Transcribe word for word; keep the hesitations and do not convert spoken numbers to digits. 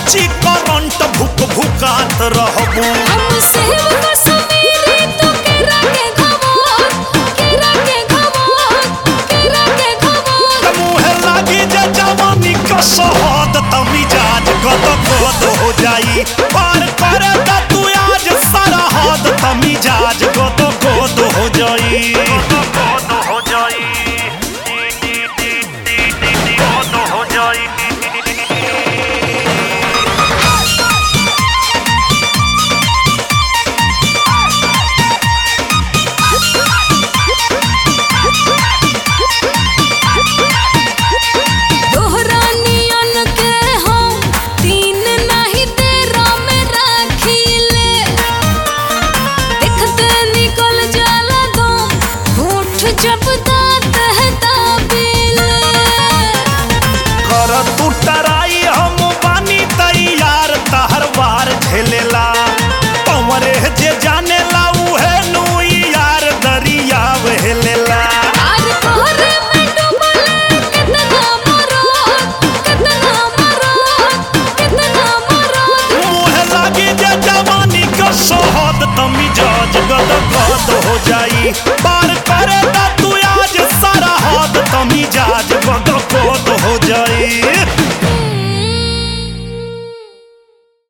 मची करंट भुक भुकात रहबू हम सेव कश्मीरी तो केरा के घमोर केरा के घमोर केरा के घमोर मुहे लागी जे जवानी का शहद त मिजाज गद गद हो जाई पार करे त तू आज सारा हद त मिजाज गद गद हो जाई गद हो जाई गद हो जाई जब दांत है ताबिल कर तू टराई हम बानी तैयार तहर बार झेलेला पवरे जे जानेला उहे नु यार दरिया वहेलेला आज तोहरे में डूबल कितना मरो कितना मरो कितना मरो मुहे लागी जे जवानी का शहद त मिजाज गद गद हो जाई।